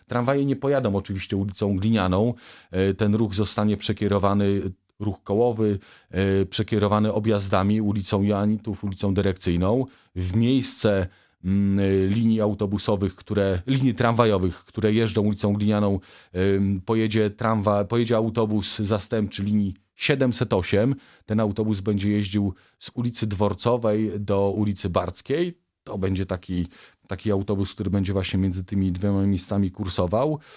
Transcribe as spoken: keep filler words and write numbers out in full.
Tramwaje nie pojadą oczywiście ulicą Glinianą. Ten ruch zostanie przekierowany, ruch kołowy, przekierowany objazdami ulicą Joannitów, ulicą Dyrekcyjną. W miejsce linii autobusowych, które, linii tramwajowych, które jeżdżą ulicą Glinianą, pojedzie, tramwa, pojedzie autobus zastępczy linii siedemset osiem. Ten autobus będzie jeździł z ulicy Dworcowej do ulicy Barckiej. To będzie taki, taki autobus, który będzie właśnie między tymi dwiema miejscami kursował.